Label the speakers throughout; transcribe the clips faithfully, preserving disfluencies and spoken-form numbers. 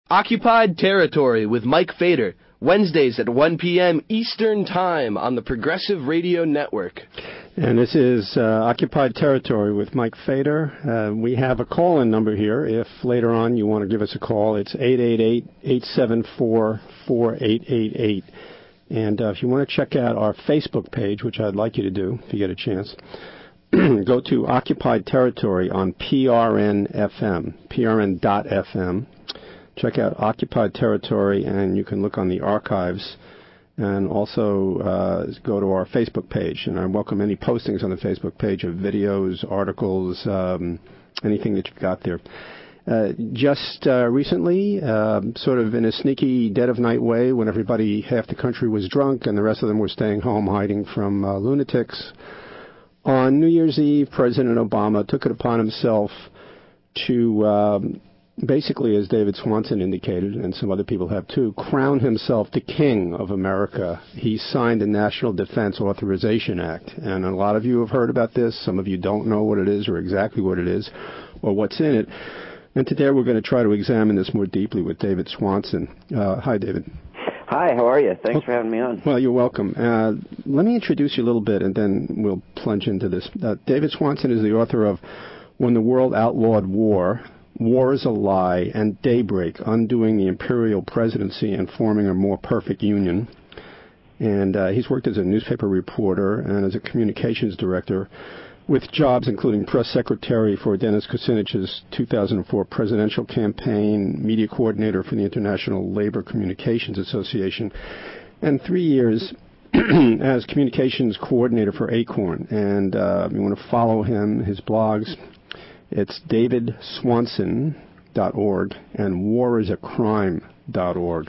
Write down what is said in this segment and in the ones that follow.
Speaker 1: Occupied Territory with Mike Fader, Wednesdays at one p.m. Eastern Time on the Progressive Radio Network.
Speaker 2: And this is uh, Occupied Territory with Mike Fader. Uh, we have a call-in number here. If later on you want to give us a call, it's eight eight eight, eight seven four, four eight eight eight. And uh, if you want to check out our Facebook page, which I'd like you to do if you get a chance, go to Occupied Territory on P R N F M, P R N dot F M. Check out Occupied Territory, and you can look on the archives, and also uh, go to our Facebook page. And I welcome any postings on the Facebook page of videos, articles, um, anything that you've got there. Uh, just uh, recently, uh, sort of in a sneaky dead-of-night way, when everybody, half the country was drunk and the rest of them were staying home hiding from uh, lunatics, on New Year's Eve, President Obama took it upon himself to... Um, basically, as David Swanson indicated, and some other people have too, crown himself the king of America. He signed the National Defense Authorization Act, and a lot of you have heard about this. Some of you don't know what it is or exactly what it is or what's in it. And today we're going to try to examine this more deeply with David Swanson. Uh, hi, David.
Speaker 3: Hi, how are you? Thanks for having me on.
Speaker 2: Well, you're welcome. Uh, let me introduce you a little bit, and then we'll plunge into this. Uh, David Swanson is the author of When the World Outlawed War, War is a Lie, and Daybreak, Undoing the Imperial Presidency and Forming a More Perfect Union. And uh, he's worked as a newspaper reporter and as a communications director with jobs including press secretary for Dennis Kucinich's two thousand four presidential campaign, media coordinator for the International Labor Communications Association, and three years as communications coordinator for Acorn. And uh, you want to follow him, his blogs. It's david swanson dot org and war is a crime dot org.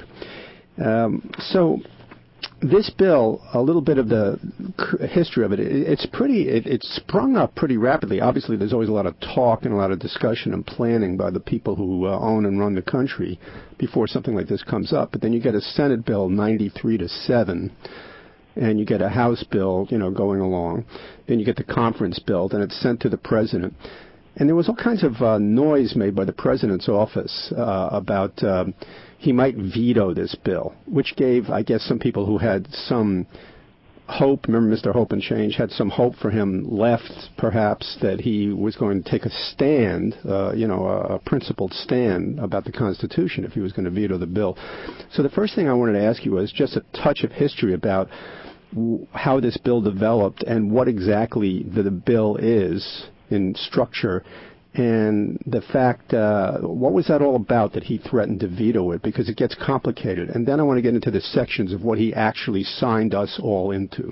Speaker 2: Um, so this bill, a little bit of the history of it, it's pretty, it, it's sprung up pretty rapidly. Obviously, there's always a lot of talk and a lot of discussion and planning by the people who uh, own and run the country before something like this comes up. But then you get a Senate bill ninety-three to seven. And you get a House bill, you know, going along. Then you get the conference bill, then it's sent to the president. And there was all kinds of uh, noise made by the president's office uh, about um, he might veto this bill, which gave, I guess, some people who had some hope, remember Mister Hope and Change, had some hope for him left, perhaps, that he was going to take a stand, uh, you know, a, a principled stand about the Constitution if he was going to veto the bill. So the first thing I wanted to ask you was just a touch of history about w- how this bill developed and what exactly the, the bill is in structure, and the fact, uh, what was that all about that he threatened to veto it? Because it gets complicated. And then I want to get into the sections of what he actually signed us all into.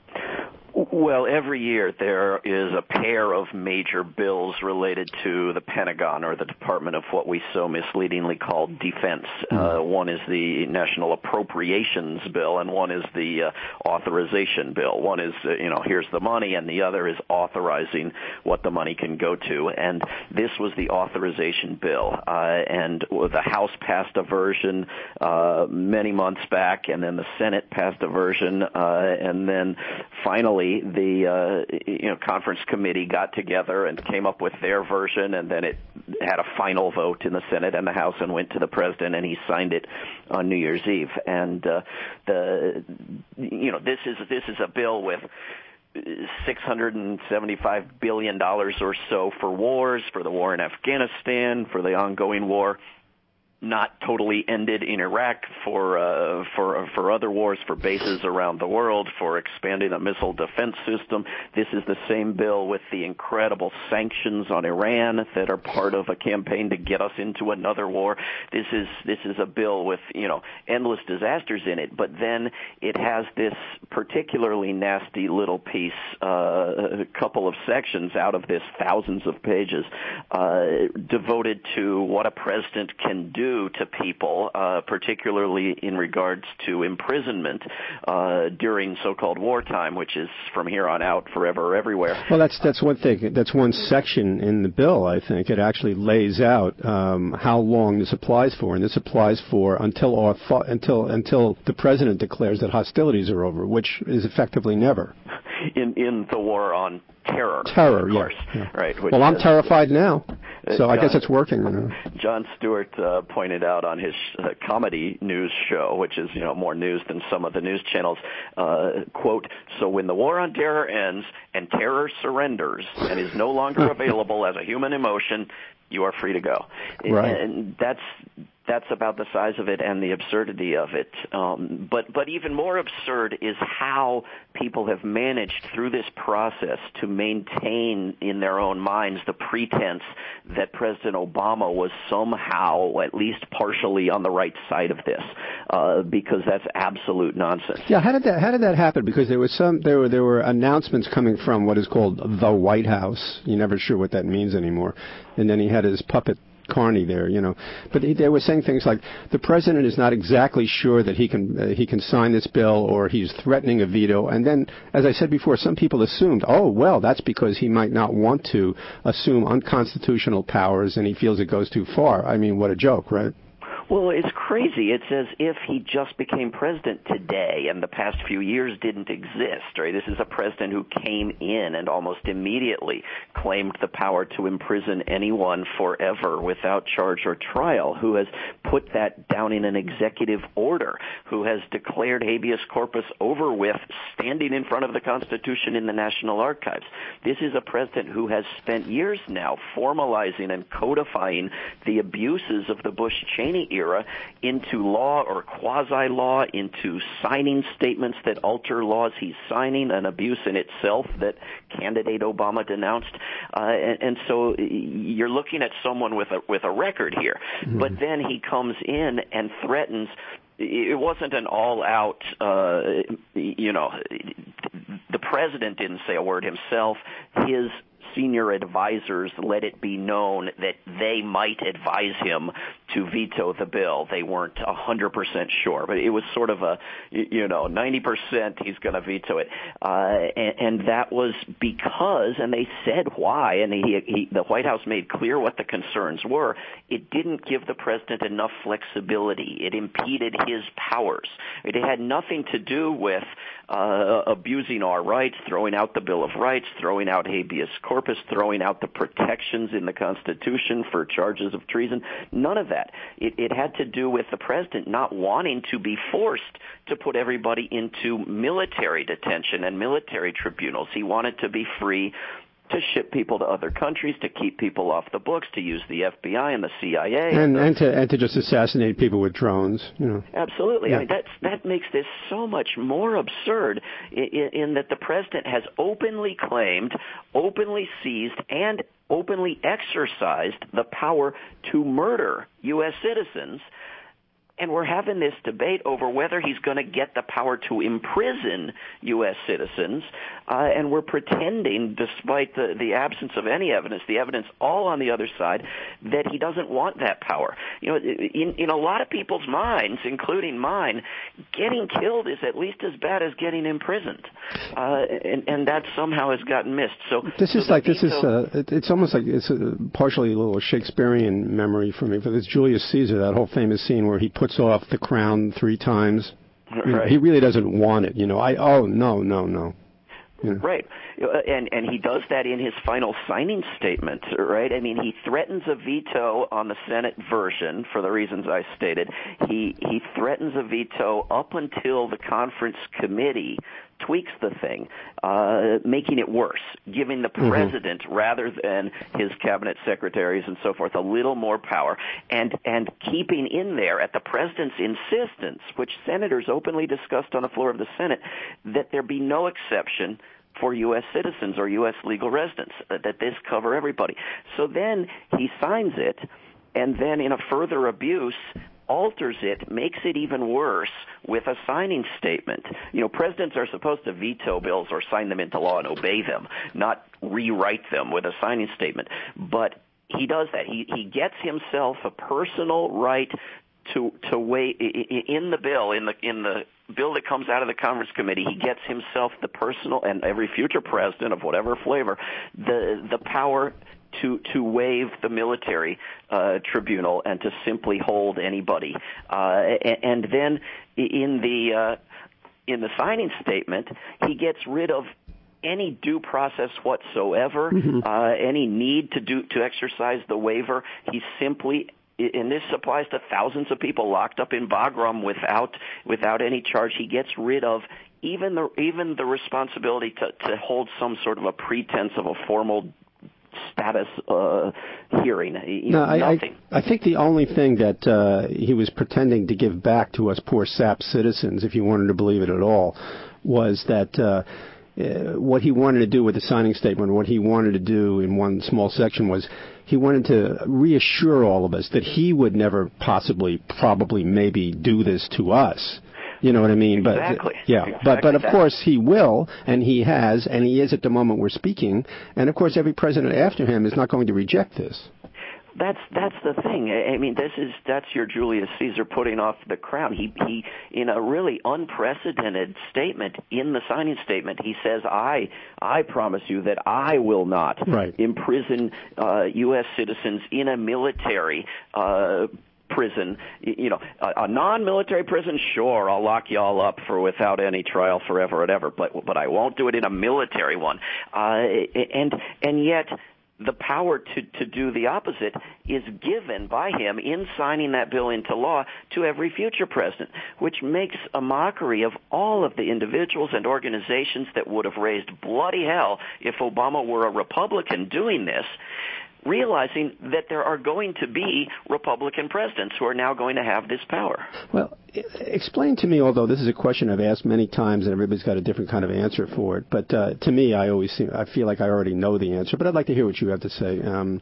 Speaker 3: Well, every year there is a pair of major bills related to the Pentagon or the Department of what we so misleadingly call defense. Mm-hmm. Uh, one is the National Appropriations Bill, and one is the uh, Authorization Bill. One is, uh, you know, here's the money, and the other is authorizing what the money can go to. And this was the Authorization Bill. Uh, and the House passed a version uh, many months back, and then the Senate passed a version, uh, and then finally the uh, you know conference committee got together and came up with their version, and then it had a final vote in the Senate and the House and went to the president, and he signed it on New Year's Eve. And uh, the you know this is this is a bill with six hundred seventy-five billion dollars or so for wars, for the war in Afghanistan, for the ongoing war not totally ended in Iraq, for uh, for for other wars, for bases around the world, for expanding a missile defense system. This is the same bill with the incredible sanctions on Iran that are part of a campaign to get us into another war. This is this is a bill with, you know, endless disasters in it, but then it has this particularly nasty little piece, uh, a couple of sections out of this thousands of pages, uh, devoted to what a president can do to people, uh, particularly in regards to imprisonment uh, during so-called wartime, which is from here on out forever everywhere.
Speaker 2: Well, that's that's one thing. That's one section in the bill, I think. It actually lays out um, how long this applies for, and this applies for until our th- until until the president declares that hostilities are over, which is effectively never.
Speaker 3: In in the war on terror.
Speaker 2: Terror,
Speaker 3: of course.
Speaker 2: yeah. yeah.
Speaker 3: Right.
Speaker 2: Well, I'm
Speaker 3: is,
Speaker 2: terrified now. So I
Speaker 3: John,
Speaker 2: guess it's working. You know.
Speaker 3: Jon Stewart uh, pointed out on his uh, comedy news show, which is, you know, more news than some of the news channels, uh, quote, "So when the war on terror ends and terror surrenders and is no longer available as a human emotion, you are free to go."
Speaker 2: Right.
Speaker 3: And that's that's about the size of it and the absurdity of it. Um, but but even more absurd is how people have managed through this process to maintain in their own minds the pretense that President Obama was somehow, at least partially, on the right side of this, uh, because that's absolute nonsense.
Speaker 2: Yeah, how did that how did that happen? Because there was some there were there were announcements coming from what is called the White House. You're never sure what that means anymore. And then he had his puppet Carney there, you know, but he, they were saying things like the president is not exactly sure that he can uh, he can sign this bill, or he's threatening a veto. And then, as I said before, some people assumed, oh well, that's because he might not want to assume unconstitutional powers, and he feels it goes too far. I mean, what a joke, right?
Speaker 3: Well, it's crazy. It's as if he just became president today and the past few years didn't exist, right? This is a president who came in and almost immediately claimed the power to imprison anyone forever without charge or trial, who has put that down in an executive order, who has declared habeas corpus over with standing in front of the Constitution in the National Archives. This is a president who has spent years now formalizing and codifying the abuses of the Bush-Cheney era into law or quasi-law, into signing statements that alter laws he's signing, an abuse in itself that candidate Obama denounced. Uh, and, and so you're looking at someone with a with a record here. Mm-hmm. But then he comes in and threatens. It wasn't an all-out, uh, you know, the president didn't say a word himself. His senior advisors let it be known that they might advise him to veto the bill. They weren't one hundred percent sure, but it was sort of a, you know, ninety percent he's going to veto it. Uh, and, and that was because, and they said why, and he, he, the White House made clear what the concerns were. It didn't give the president enough flexibility. It impeded his powers. It had nothing to do with uh, abusing our rights, throwing out the Bill of Rights, throwing out habeas corpus, throwing out the protections in the Constitution for charges of treason. None of that. It, it had to do with the president not wanting to be forced to put everybody into military detention and military tribunals. He wanted to be free to ship people to other countries, to keep people off the books, to use the F B I and the C I A,
Speaker 2: and, and to and to just assassinate people with drones. You know,
Speaker 3: absolutely.
Speaker 2: Yeah.
Speaker 3: I mean, that's that makes this so much more absurd in, in that the president has openly claimed, openly seized, and openly exercised the power to murder U S citizens. And we're having this debate over whether he's going to get the power to imprison U S citizens, uh, and we're pretending, despite the, the absence of any evidence, the evidence all on the other side, that he doesn't want that power. You know, in, in a lot of people's minds, including mine, getting killed is at least as bad as getting imprisoned, uh, and, and that somehow has gotten missed. So
Speaker 2: this is
Speaker 3: so
Speaker 2: like this
Speaker 3: veto,
Speaker 2: is uh, it, it's almost like it's a, partially a little Shakespearean memory for me. But it's Julius Caesar, that whole famous scene where he puts off the crown three times.
Speaker 3: Right.
Speaker 2: He really doesn't want it, you know. I oh no no no. You know.
Speaker 3: Right, and and he does that in his final signing statement, right? I mean, he threatens a veto on the Senate version for the reasons I stated. He he threatens a veto up until the conference committee tweaks the thing, uh, making it worse, giving the president, mm-hmm. rather than his cabinet secretaries and so forth, a little more power, and and keeping in there, at the president's insistence, which senators openly discussed on the floor of the Senate, that there be no exception for U S citizens or U S legal residents, that this cover everybody. So then he signs it, and then in a further abuse, alters it, makes it even worse with a signing statement. You know, presidents are supposed to veto bills or sign them into law and obey them, not rewrite them with a signing statement. But he does that. He he gets himself a personal right to to weigh in the bill, in the in the bill that comes out of the Conference Committee. He gets himself the personal, and every future president of whatever flavor, the the power to to waive the military uh, tribunal and to simply hold anybody. Uh, and, and then in the uh, in the signing statement, he gets rid of any due process whatsoever, mm-hmm. uh, any need to do to exercise the waiver. He simply, and this applies to thousands of people locked up in Bagram without without any charge. He gets rid of even the even the responsibility to, to hold some sort of a pretense of a formal status uh, hearing. You
Speaker 2: no,
Speaker 3: know,
Speaker 2: I,
Speaker 3: nothing.
Speaker 2: I, I think the only thing that uh, he was pretending to give back to us poor sap citizens, if you wanted to believe it at all, was that uh, uh, what he wanted to do with the signing statement, what he wanted to do in one small section was he wanted to reassure all of us that he would never possibly, probably, maybe do this to us. You know what I mean?
Speaker 3: Exactly.
Speaker 2: But yeah,
Speaker 3: exactly
Speaker 2: but but of
Speaker 3: that.
Speaker 2: course he will, and he has, and he is at the moment we're speaking. And of course, every president after him is not going to reject this.
Speaker 3: That's that's the thing. I mean, this is that's your Julius Caesar putting off the crown. He he, in a really unprecedented statement in the signing statement, he says, "I I promise you that I will not
Speaker 2: right.
Speaker 3: imprison uh, U S citizens in a military." Uh, prison, you know, a, a non-military prison, sure, I'll lock you all up for without any trial forever and ever, but but I won't do it in a military one. Uh, and and yet the power to, to do the opposite is given by him in signing that bill into law to every future president, which makes a mockery of all of the individuals and organizations that would have raised bloody hell if Obama were a Republican doing this, realizing that there are going to be Republican presidents who are now going to have this power.
Speaker 2: Well, explain to me, although this is a question I've asked many times and everybody's got a different kind of answer for it, but uh, to me, I always seem, I feel like I already know the answer, but I'd like to hear what you have to say. Um,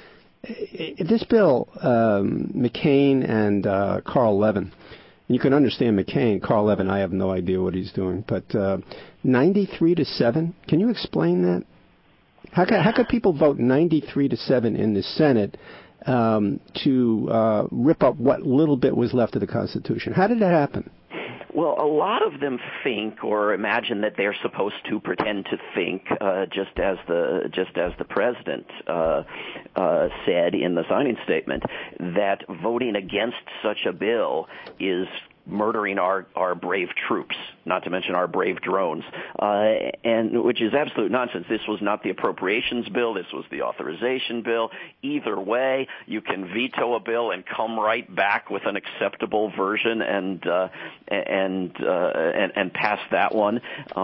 Speaker 2: this bill, um, McCain and uh, Carl Levin, you can understand McCain. Carl Levin, I have no idea what he's doing, but uh, ninety-three to seven, can you explain that? How could, how could people vote ninety-three to seven in the Senate um, to uh, rip up what little bit was left of the Constitution? How did that happen?
Speaker 3: Well, a lot of them think or imagine that they're supposed to pretend to think, uh, just as the just as the president uh, uh, said in the signing statement, that voting against such a bill is murdering our, our brave troops, not to mention our brave drones, uh, and which is absolute nonsense. This was not the appropriations bill. This was the authorization bill. Either way, you can veto a bill and come right back with an acceptable version and uh, and, uh, and and pass that one.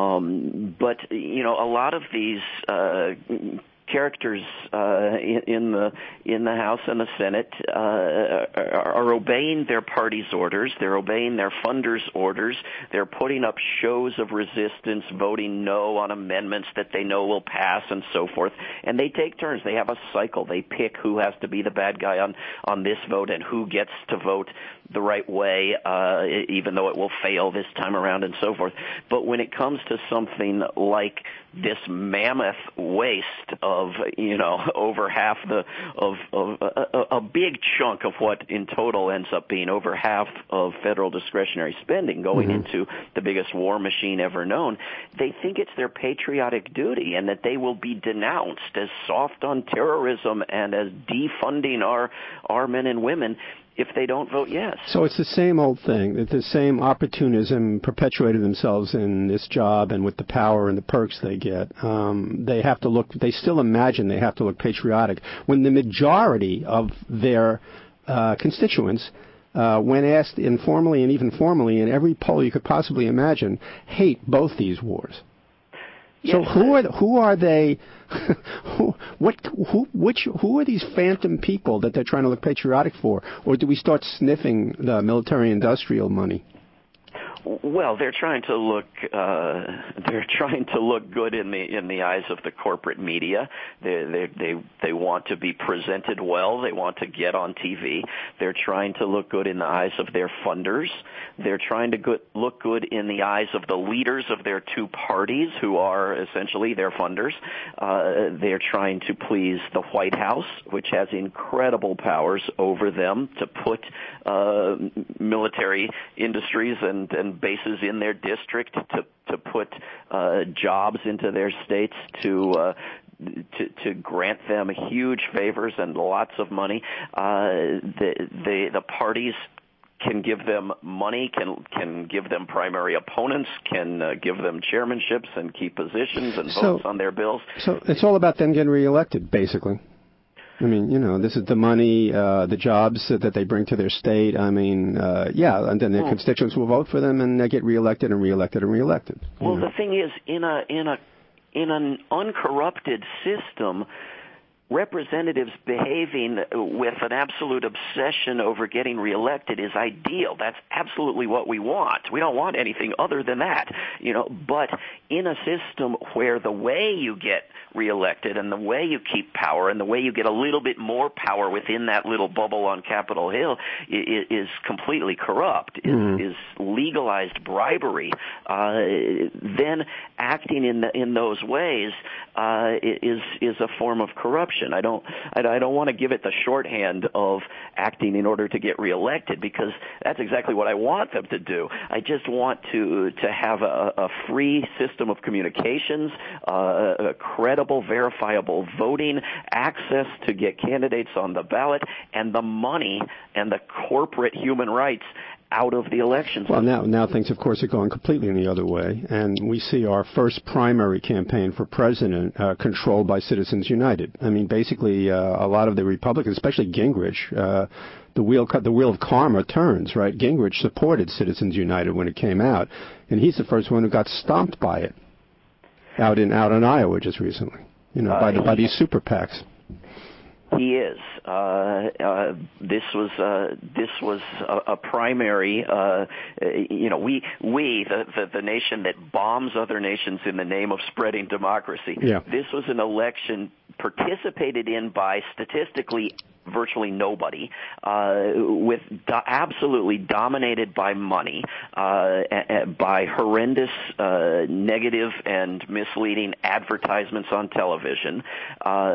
Speaker 3: Um, but you know, a lot of these Uh, characters uh, in, in the in the House and the Senate uh, are, are obeying their party's orders. They're obeying their funders' orders. They're putting up shows of resistance, voting no on amendments that they know will pass, and so forth. And they take turns. They have a cycle. They pick who has to be the bad guy on on this vote and who gets to vote the right way, uh, even though it will fail this time around, and so forth. But when it comes to something like this mammoth waste of, you know, over half the of, of a, a big chunk of what in total ends up being over half of federal discretionary spending going mm-hmm. into the biggest war machine ever known, they think it's their patriotic duty and that they will be denounced as soft on terrorism and as defunding our our men and women if they don't vote yes.
Speaker 2: So it's the same old thing, that the same opportunism perpetuated themselves in this job and with the power and the perks they get. Um, they have to look, they still imagine they have to look patriotic when the majority of their uh, constituents, uh, when asked informally and even formally in every poll you could possibly imagine, hate both these wars. So
Speaker 3: yes.
Speaker 2: who are who are they? who, what who which who are these phantom people that they're trying to look patriotic for, or do we start sniffing the military-industrial money?
Speaker 3: Well, they're trying to look uh, they're trying to look good in the in the eyes of the corporate media. They they they they want to be presented well. They want to get on T V. They're trying to look good in the eyes of their funders. They're trying to good, look good in the eyes of the leaders of their two parties, who are essentially their funders. Uh, they're trying to please the White House, which has incredible powers over them to put uh, military industries and, and bases in their district, to to put uh, jobs into their states, to uh, to, to grant them huge favors and lots of money. Uh, the, the the parties can give them money, can can give them primary opponents, can uh, give them chairmanships and key positions and
Speaker 2: so,
Speaker 3: votes on their bills.
Speaker 2: So it's all about them getting reelected, basically. I mean, you know, this is the money, uh, the jobs that they bring to their state. I mean, uh, yeah, and then their mm. constituents will vote for them, and they get reelected and reelected and reelected.
Speaker 3: Well,
Speaker 2: know.
Speaker 3: the thing is, in a in a in an uncorrupted system, representatives behaving with an absolute obsession over getting reelected is ideal. That's absolutely what we want. We don't want anything other than that, you know. But in a system where the way you get reelected and the way you keep power and the way you get a little bit more power within that little bubble on Capitol Hill is, is completely corrupt, mm-hmm. is, is legalized bribery, uh, then acting in the, in those ways uh, is is a form of corruption. I don't I, I don't want to give it the shorthand of acting in order to get reelected, because that's exactly what I want them to do. I just want to to have a, a free system of communications, uh, a credible, verifiable voting, access to get candidates on the ballot, and the money and the corporate human rights out of the elections.
Speaker 2: Well, now, now things, of course, are going completely in the other way, and we see our first primary campaign for president uh, controlled by Citizens United. I mean, basically, uh, a lot of the Republicans, especially Gingrich, uh, the wheel the wheel of karma turns, right? Gingrich supported Citizens United when it came out, and he's the first one who got stomped by it out in out in Iowa just recently, you know, uh, by the, by these super PACs.
Speaker 3: He is. Uh, uh, this was uh, this was a, a primary. Uh, you know, we we the, the the nation that bombs other nations in the name of spreading democracy.
Speaker 2: Yeah.
Speaker 3: This was an election participated in by statistically virtually nobody, uh, with do- absolutely dominated by money, uh, a- a- by horrendous, uh, negative and misleading advertisements on television, uh,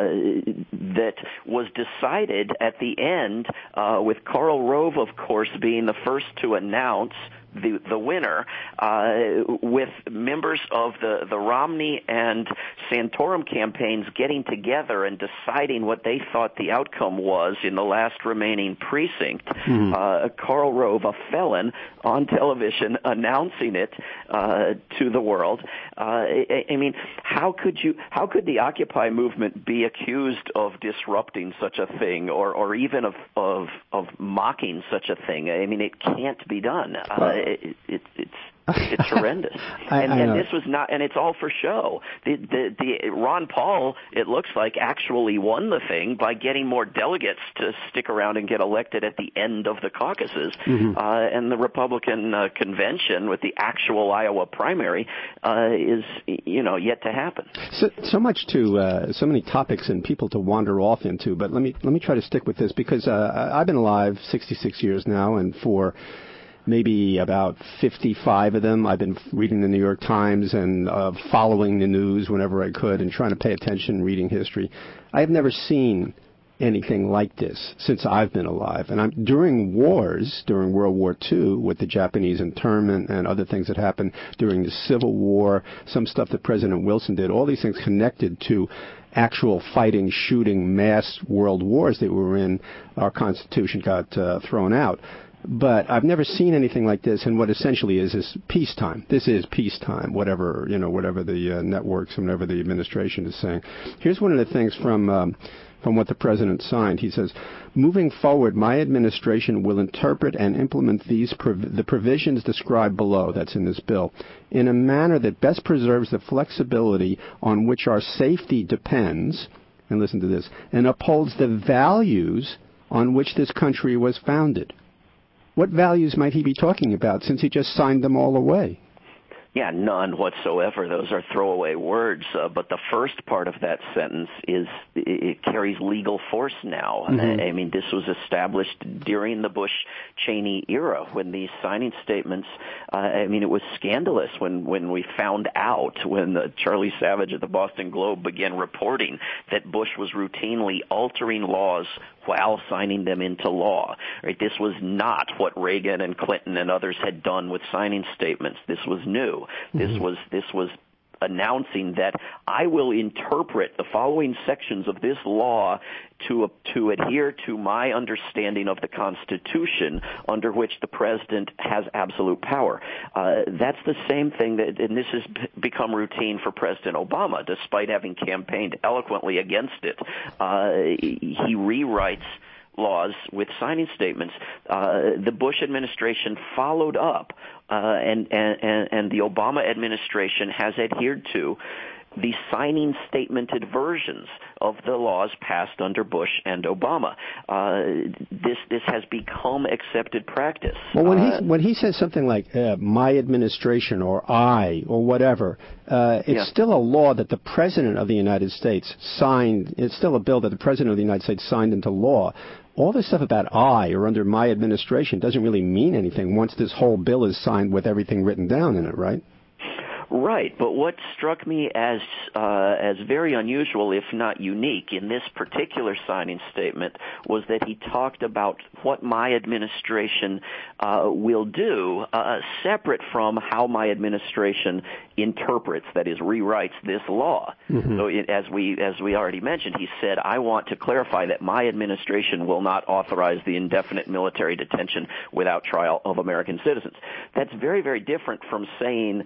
Speaker 3: that was decided at the end, uh, with Karl Rove, of course, being the first to announce the the winner, uh, with members of the, the Romney and Santorum campaigns getting together and deciding what they thought the outcome was in the last remaining precinct. Mm-hmm. Uh, Karl Rove, a felon, on television announcing it uh, to the world. Uh, I, I mean, how could you? How could the Occupy movement be accused of disrupting such a thing, or or even of of, of mocking such a thing? I mean, it can't be done. Uh, It, it, it's it's horrendous,
Speaker 2: I,
Speaker 3: and,
Speaker 2: I
Speaker 3: and this was not, and it's all for show. The, the the Ron Paul, it looks like, actually won the thing by getting more delegates to stick around and get elected at the end of the caucuses, mm-hmm. uh, and the Republican uh, convention with the actual Iowa primary uh, is, you know, yet to happen.
Speaker 2: So, so much to uh, so many topics and people to wander off into, but let me let me try to stick with this, because uh, I've been alive sixty-six years now, and for maybe about fifty-five of them, I've been reading the New York Times and uh, following the news whenever I could and trying to pay attention, reading history. I have never seen anything like this since I've been alive. And I'm, during wars, during World War Two, with the Japanese internment and other things that happened during the Civil War, some stuff that President Wilson did, all these things connected to actual fighting, shooting, mass world wars that we were in, our Constitution got uh, thrown out. But I've never seen anything like this, and what essentially is is peacetime. This is peacetime, whatever, you know, whatever the uh, networks and whatever the administration is saying. Here's one of the things from um, from what the president signed. He says, "Moving forward, my administration will interpret and implement these prov- the provisions described below," that's in this bill, "in a manner that best preserves the flexibility on which our safety depends," and listen to this, "and upholds the values on which this country was founded." What values might he be talking about, since he just signed them all away?
Speaker 3: Yeah, none whatsoever. Those are throwaway words. Uh, but the first part of that sentence is, it carries legal force now. Mm-hmm. I, I mean, this was established during the Bush-Cheney era when these signing statements, uh, I mean, it was scandalous when, when we found out, when the Charlie Savage at the Boston Globe began reporting that Bush was routinely altering laws while signing them into law. Right? This was not what Reagan and Clinton and others had done with signing statements. This was new. Mm-hmm. This was this was announcing that I will interpret the following sections of this law to to adhere to my understanding of the Constitution, under which the president has absolute power. Uh, that's the same thing that, and this has become routine for President Obama, despite having campaigned eloquently against it. Uh, he rewrites laws with signing statements. Uh, the Bush administration followed up, uh, and, and, and the Obama administration has adhered to the signing statemented versions of the laws passed under Bush and Obama. Uh, this this has become accepted practice.
Speaker 2: Well, when
Speaker 3: uh,
Speaker 2: he when he says something like uh, "my administration" or "I" or whatever, uh, it's
Speaker 3: yeah.
Speaker 2: still a law that the President of the United States signed. It's still a bill that the President of the United States signed into law. All this stuff about "I" or "under my administration" doesn't really mean anything once this whole bill is signed with everything written down in it, right?
Speaker 3: Right, but what struck me as uh, as very unusual, if not unique, in this particular signing statement was that he talked about what my administration uh, will do, uh, separate from how my administration interprets, that is, rewrites this law. Mm-hmm. So, it, as we as we already mentioned, he said, "I want to clarify that my administration will not authorize the indefinite military detention without trial of American citizens." That's very, very different from saying,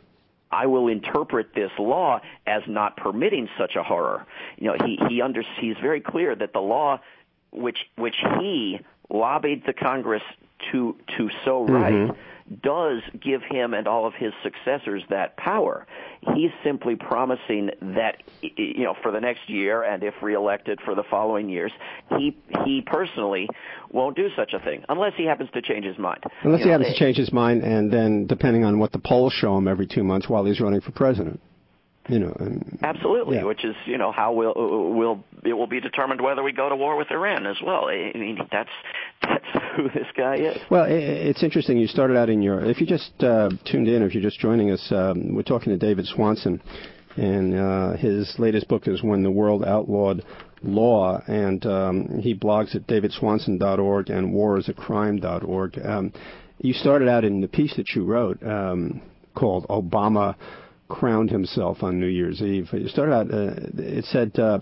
Speaker 3: I will interpret this law as not permitting such a horror. You know, he he under, he's very clear that the law, which which he lobbied the Congress to to so write, mm-hmm. does give him and all of his successors that power. He's simply promising that, you know, for the next year and if reelected for the following years, he he personally won't do such a thing unless he happens to change his mind.
Speaker 2: Unless
Speaker 3: you
Speaker 2: he
Speaker 3: know,
Speaker 2: happens they, to change his mind, and then depending on what the polls show him every two months while he's running for president. You know, um,
Speaker 3: absolutely,
Speaker 2: yeah.
Speaker 3: Which is, you know, how we'll, we'll it will be determined whether we go to war with Iran as well. I mean, that's that's who this guy is.
Speaker 2: Well, it's interesting. You started out in your. If you just uh, tuned in, or if you're just joining us, um, we're talking to David Swanson, and uh, his latest book is "When the World Outlawed Law," and um, he blogs at david swanson dot org and war is a crime dot org. Um, you started out in the piece that you wrote um, called "Obama Crowned Himself on New Year's Eve." You started out, uh, it said, uh,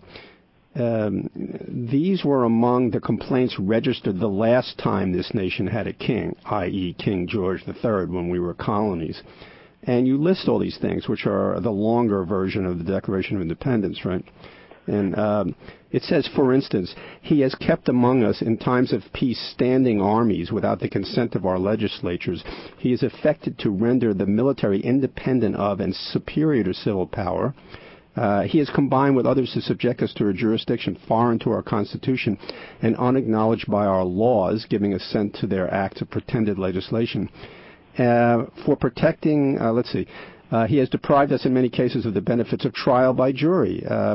Speaker 2: um, these were among the complaints registered the last time this nation had a king, that is. King George the Third, when we were colonies. And you list all these things, which are the longer version of the Declaration of Independence, right? And um, it says, for instance, he has kept among us in times of peace standing armies without the consent of our legislatures. He is affected to render the military independent of and superior to civil power. Uh, he has combined with others to subject us to a jurisdiction foreign to our Constitution and unacknowledged by our laws, giving assent to their acts of pretended legislation. Uh, for protecting, uh, let's see, uh, he has deprived us in many cases of the benefits of trial by jury. Uh,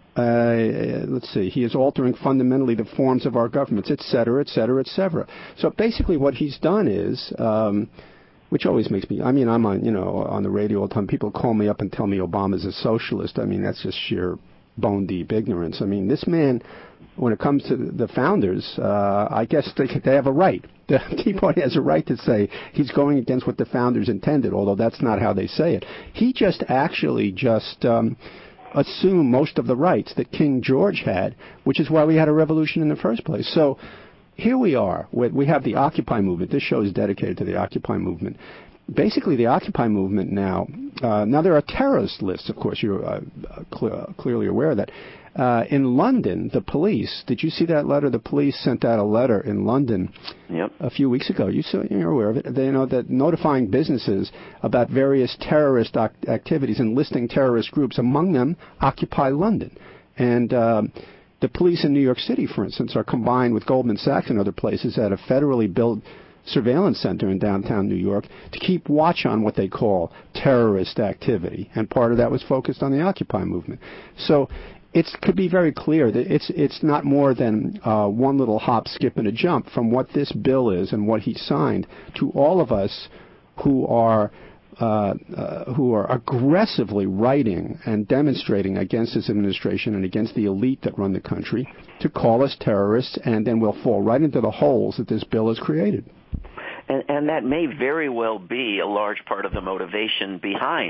Speaker 2: Uh, let's see, he is altering fundamentally the forms of our governments, et cetera, et cetera, et cetera. So basically what he's done is, um, which always makes me, I mean, I'm on, you know, on the radio all the time. People call me up and tell me Obama's a socialist. I mean, that's just sheer bone deep ignorance. I mean, this man, when it comes to the founders, uh, I guess they, they have a right. The Tea Party has a right to say he's going against what the founders intended, although that's not how they say it. He just actually just... Um, assume most of the rights that King George had, which is why we had a revolution in the first place. So here we are. We have the Occupy movement. This show is dedicated to the Occupy movement. Basically, the Occupy movement now, uh, now there are terrorist lists, of course, you're uh, cl- clearly aware of that. Uh, in London, the police, did you see that letter? The police sent out a letter in London
Speaker 3: yep.
Speaker 2: a few weeks ago. You saw, you're aware of it. They you know that notifying businesses about various terrorist ac- activities and listing terrorist groups, among them Occupy London. And um, the police in New York City, for instance, are combined with Goldman Sachs and other places at a federally built surveillance center in downtown New York to keep watch on what they call terrorist activity. And part of that was focused on the Occupy movement. So it could be very clear that it's it's not more than uh, one little hop, skip, and a jump from what this bill is and what he signed to all of us who are uh, uh, who are aggressively writing and demonstrating against this administration and against the elite that run the country to call us terrorists, and then we'll fall right into the holes that this bill has created.
Speaker 3: And, and that may very well be a large part of the motivation behind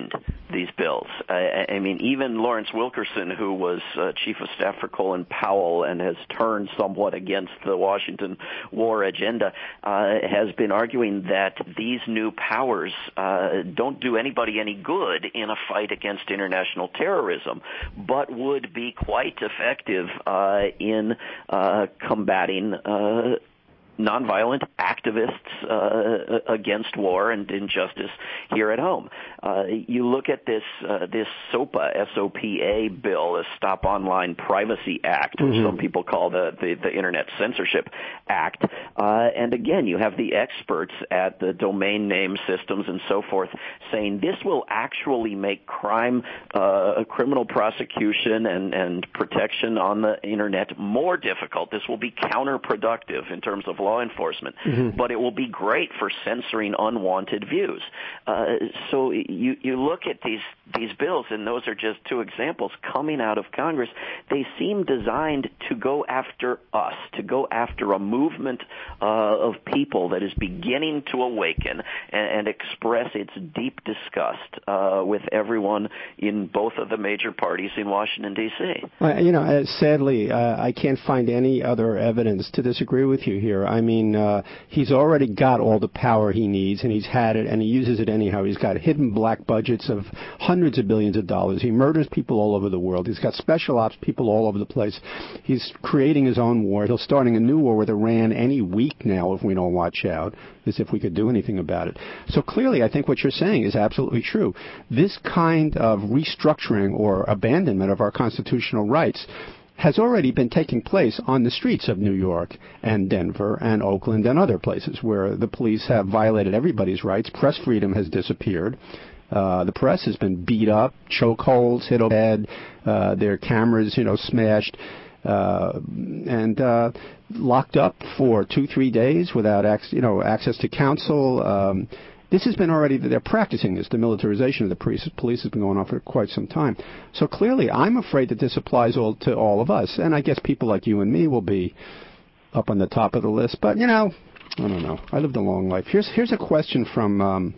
Speaker 3: these bills. I, I mean, even Lawrence Wilkerson, who was uh, chief of staff for Colin Powell and has turned somewhat against the Washington war agenda, uh, has been arguing that these new powers uh, don't do anybody any good in a fight against international terrorism, but would be quite effective uh, in uh, combating uh, nonviolent activists uh, against war and injustice here at home. Uh, you look at this uh, this SOPA, S O P A bill, the Stop Online Privacy Act, mm-hmm. which some people call the, the, the Internet Censorship Act. Uh, and again, you have the experts at the domain name systems and so forth saying this will actually make crime, uh, criminal prosecution and, and protection on the Internet more difficult. This will be counterproductive in terms of law law enforcement, mm-hmm. but it will be great for censoring unwanted views. Uh, so you you look at these these bills, and those are just two examples coming out of Congress. They seem designed to go after us, to go after a movement uh, of people that is beginning to awaken and, and express its deep disgust uh, with everyone in both of the major parties in Washington, D C.
Speaker 2: Well, you know, uh, sadly, uh, I can't find any other evidence to disagree with you here. I mean, uh, he's already got all the power he needs, and he's had it, and he uses it anyhow. He's got hidden black budgets of hundreds of billions of dollars. He murders people all over the world. He's got special ops people all over the place. He's creating his own war. He's starting a new war with Iran any week now if we don't watch out, as if we could do anything about it. So clearly, I think what you're saying is absolutely true. This kind of restructuring or abandonment of our constitutional rights has already been taking place on the streets of New York and Denver and Oakland and other places where the police have violated everybody's rights. Press freedom has disappeared. Uh, the press has been beat up, chokeholds, hit over the head, uh, their cameras, you know, smashed, uh, and uh, locked up for two, three days without, ac- you know, access to counsel. Um, This has been already, they're practicing this, the militarization of the police, police has been going on for quite some time. So clearly, I'm afraid that this applies all to all of us. And I guess people like you and me will be up on the top of the list. But, you know, I don't know. I lived a long life. Here's here's a question from um,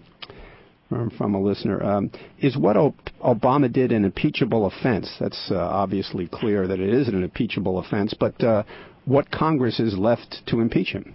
Speaker 2: from a listener. Um, is what o- Obama did an impeachable offense? That's uh, obviously clear that it is an impeachable offense. But uh, what Congress is left to impeach him?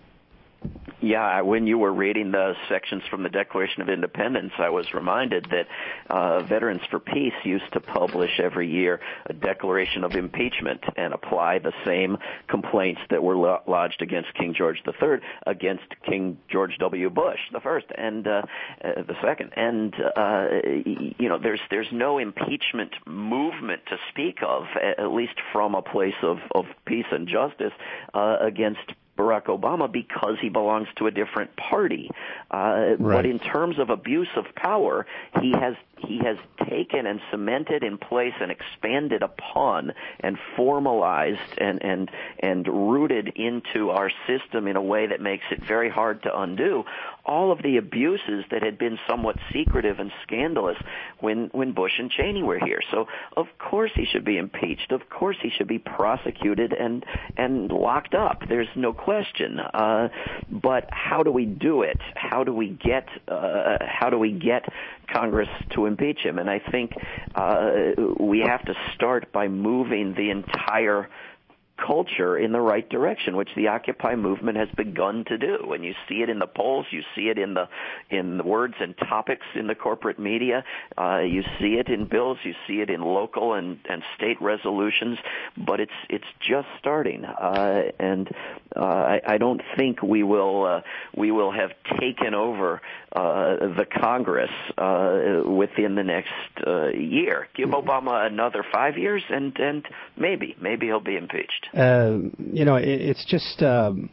Speaker 3: Yeah, when you were reading the sections from the Declaration of Independence, I was reminded that uh, Veterans for Peace used to publish every year a declaration of impeachment and apply the same complaints that were lo- lodged against King George the Third against King George W. Bush the first and uh, uh, the second. And uh, you know, there's there's no impeachment movement to speak of, at least from a place of, of peace and justice uh, against Barack Obama, because he belongs to a different party. Uh,
Speaker 2: right.
Speaker 3: But in terms of abuse of power, he has he has taken and cemented in place and expanded upon and formalized and, and, and rooted into our system in a way that makes it very hard to undo all of the abuses that had been somewhat secretive and scandalous when, when Bush and Cheney were here. So, of course he should be impeached. Of course he should be prosecuted and, and locked up. There's no question. Uh, but how do we do it? How do we get, uh, how do we get Congress to impeach him? And I think uh, we have to start by moving the entire culture in the right direction, which the Occupy movement has begun to do. And you see it in the polls, you see it in the in the words and topics in the corporate media, uh, you see it in bills, you see it in local and, and state resolutions, but it's it's just starting. Uh, and uh, I, I don't think we will uh, we will have taken over uh, the Congress uh, within the next uh, year. Give Obama another five years, and and maybe maybe he'll be impeached.
Speaker 2: Uh, you know, it, it's just um,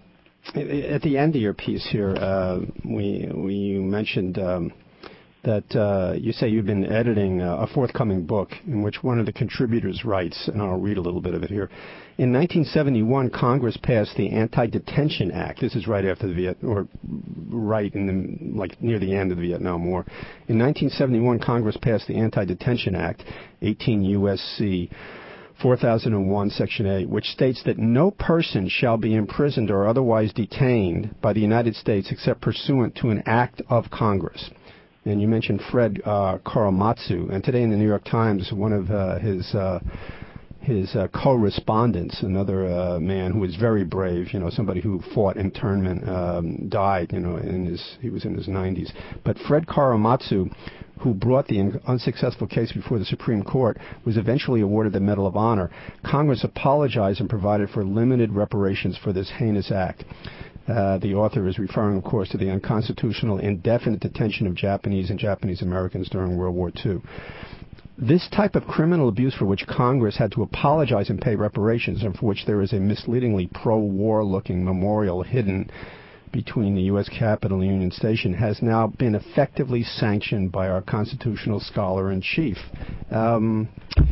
Speaker 2: at the end of your piece here, uh, we we you mentioned um, that uh, you say you've been editing a forthcoming book in which one of the contributors writes, and I'll read a little bit of it here. In nineteen seventy-one, Congress passed the Anti-Detention Act. This is right after the Viet, or right in the, like near the end of the Vietnam War. In nineteen seventy-one, Congress passed the Anti-Detention Act, eighteen U S C four thousand one, Section eight, which states that no person shall be imprisoned or otherwise detained by the United States except pursuant to an act of Congress. and you mentioned Fred uh, Korematsu, and today in the New York Times, one of uh, his uh, his uh, co-respondents, another uh, man who was very brave, you know, somebody who fought internment, um, died, you know, in his he was in his nineties. But Fred Korematsu, who brought the un- unsuccessful case before the Supreme Court, was eventually awarded the Medal of Honor. Congress apologized and provided for limited reparations for this heinous act. Uh, the author is referring, of course, to the unconstitutional indefinite detention of Japanese and Japanese Americans during World War Two. This type of criminal abuse for which Congress had to apologize and pay reparations, and for which there is a misleadingly pro-war-looking memorial hidden between the U S Capitol and Union Station, has now been effectively sanctioned by our constitutional scholar-in-chief. Um,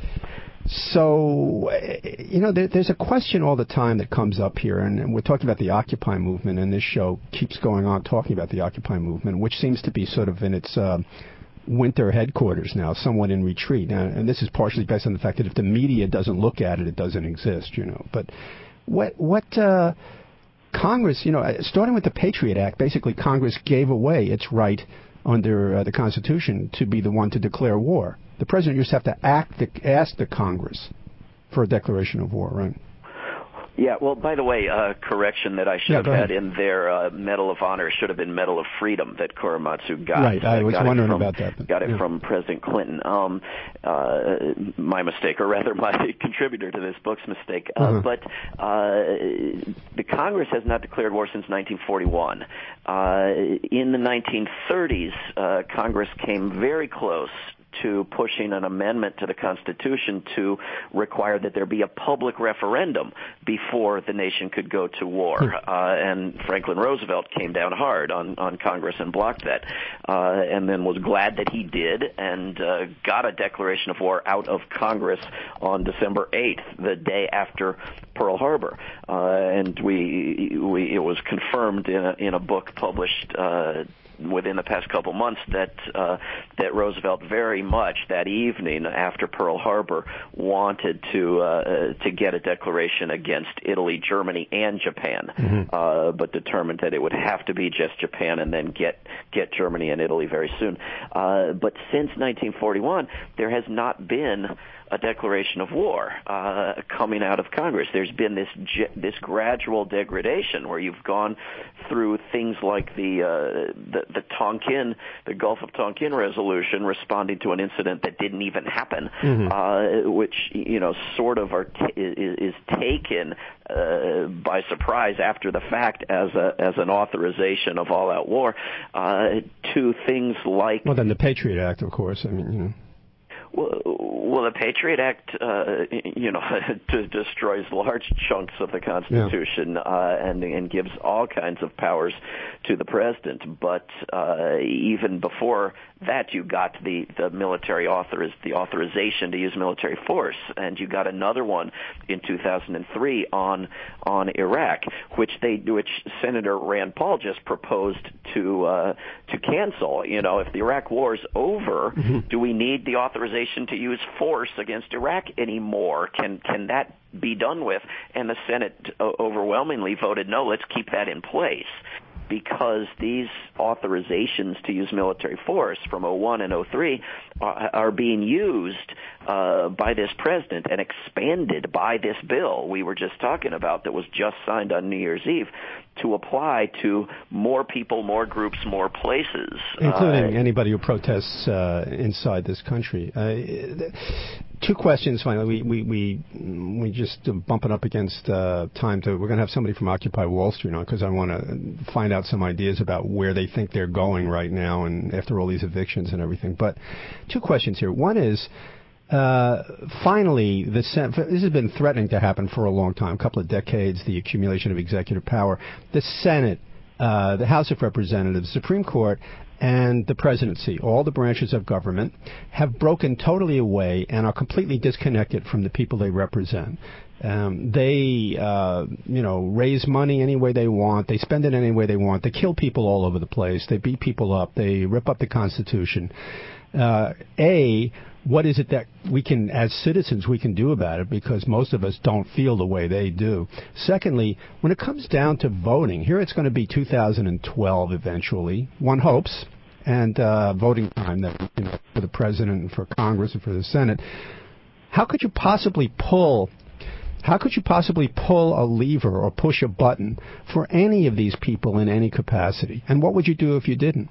Speaker 2: so, you know, there, there's a question all the time that comes up here, and, and we're talking about the Occupy movement, and this show keeps going on talking about the Occupy movement, which seems to be sort of in its uh, winter headquarters now, somewhat in retreat. Now, and this is partially based on the fact that if the media doesn't look at it, it doesn't exist, you know. But what... what uh, Congress, you know, starting with the Patriot Act, basically Congress gave away its right under uh, the Constitution to be the one to declare war. The president used to have to act the, ask the Congress for a declaration of war, right?
Speaker 3: Yeah, well, by the way, uh, correction that I should
Speaker 2: yeah,
Speaker 3: have had in their uh, Medal of Honor should have been Medal of Freedom that Korematsu got.
Speaker 2: Right, I was
Speaker 3: got
Speaker 2: wondering
Speaker 3: from,
Speaker 2: about that. But,
Speaker 3: got it
Speaker 2: yeah.
Speaker 3: from President Clinton. Um, uh, my mistake, or rather my contributor to this book's mistake. Uh,
Speaker 2: uh-huh.
Speaker 3: But uh, the Congress has not declared war since nineteen forty-one. Uh, in the nineteen thirties, uh, Congress came very close to pushing an amendment to the Constitution to require that there be a public referendum before the nation could go to war. Uh, and Franklin Roosevelt came down hard on, on Congress and blocked that, uh, and then was glad that he did and uh, got a declaration of war out of Congress on December eighth, the day after Pearl Harbor. Uh, and we, we, it was confirmed in a, in a book published uh, within the past couple months that uh, that Roosevelt very much that evening after Pearl Harbor wanted to uh, to get a declaration against Italy, Germany, and Japan, mm-hmm. uh, but determined that it would have to be just Japan and then get get Germany and Italy very soon. Uh, but since nineteen forty-one, there has not been a declaration of war uh, coming out of Congress. There's been this this gradual degradation where you've gone through things like the uh, the, the Tonkin, the Gulf of Tonkin resolution, responding to an incident that didn't even happen, mm-hmm. uh, which you know sort of are t- is, is taken uh, by surprise after the fact as a as an authorization of all-out war, uh, to things like
Speaker 2: well, then the Patriot Act, of course. I mean, you know.
Speaker 3: Well, well, the Patriot Act, uh, you know, d- destroys large chunks of the Constitution yeah. uh, and, and gives all kinds of powers to the president. But uh, even before that, you got the, the military authoriz- the authorization to use military force, and you got another one in two thousand three on on Iraq, which they which Senator Rand Paul just proposed to uh, to cancel. You know, if the Iraq War is over, mm-hmm. do we need the authorization to use force against Iraq anymore? Can can that be done with? And the Senate uh, overwhelmingly voted no. Let's keep that in place, because these authorizations to use military force from oh one and oh three are, are being used uh, by this president and expanded by this bill we were just talking about that was just signed on New Year's Eve to apply to more people, more groups, more places.
Speaker 2: Including
Speaker 3: uh,
Speaker 2: anybody who protests uh, inside this country. Uh, Two questions finally. We we we we just bumping up against uh, time. To we're going to have somebody from Occupy Wall Street on because I want to find out some ideas about where they think they're going right now, and after all these evictions and everything. But two questions here. One is, uh, finally, the Sen- this has been threatening to happen for a long time, a couple of decades. The accumulation of executive power. The Senate, uh, the House of Representatives, Supreme Court, and the presidency, all the branches of government, have broken totally away and are completely disconnected from the people they represent. Um, they, uh, you know, raise money any way they want. They spend it any way they want. They kill people all over the place. They beat people up. They rip up the Constitution. Uh, A, what is it that we can, as citizens, we can do about it? Because most of us don't feel the way they do. Secondly, when it comes down to voting, here it's going to be two thousand twelve eventually. One hopes. and uh, voting time that you know for the president and for Congress and for the Senate. How could you possibly pull? How could you possibly pull a lever or push a button for any of these people in any capacity? And what would you do if you didn't?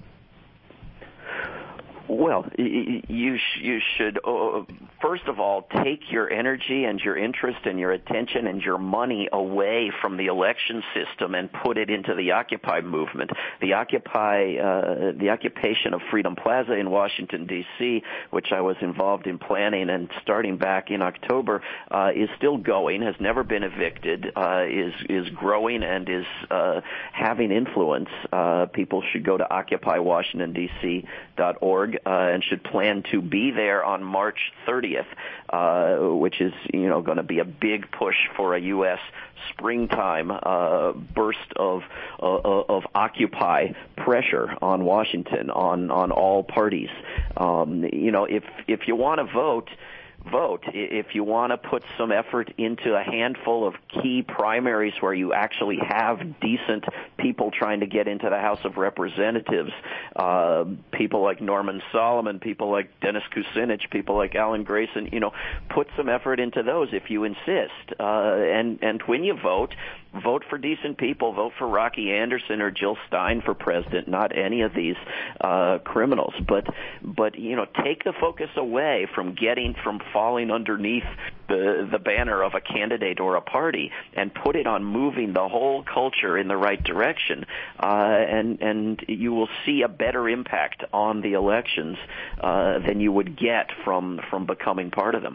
Speaker 3: Well, you you should uh, first of all take your energy and your interest and your attention and your money away from the election system and put it into the Occupy movement. The Occupy uh, the occupation of Freedom Plaza in Washington D C, which I was involved in planning and starting back in October, uh, is still going. Has never been evicted. Uh, is is growing and is uh, having influence. Uh, people should go to occupy washington d c dot org. Uh, and should plan to be there on March thirtieth, uh, which is, you know, going to be a big push for a U S springtime uh, burst of, uh, of Occupy pressure on Washington, on on all parties. Um, you know, if if you want to vote. Vote. If you want to put some effort into a handful of key primaries where you actually have decent people trying to get into the House of Representatives, uh, people like Norman Solomon, people like Dennis Kucinich, people like Alan Grayson, you know, put some effort into those if you insist. Uh, and, and when you vote, vote for decent people. Vote for Rocky Anderson or Jill Stein for president, not any of these uh, criminals. But, but you know, take the focus away from getting, from falling underneath the the banner of a candidate or a party and put it on moving the whole culture in the right direction, uh, and and you will see a better impact on the elections uh, than you would get from from becoming part of them.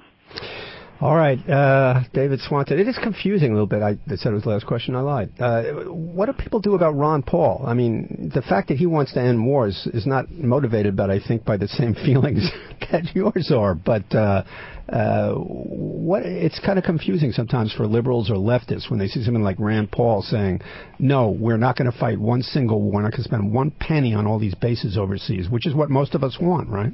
Speaker 2: All right, uh, David Swanson. It is confusing a little bit. I said it was the last question. I lied. Uh, what do people do about Ron Paul? I mean, the fact that he wants to end wars is not motivated, but I think by the same feelings that yours are. But uh, uh, what? It's kind of confusing sometimes for liberals or leftists when they see someone like Rand Paul saying, "No, we're not going to fight one single war. We're not going to spend one penny on all these bases overseas," which is what most of us want, right?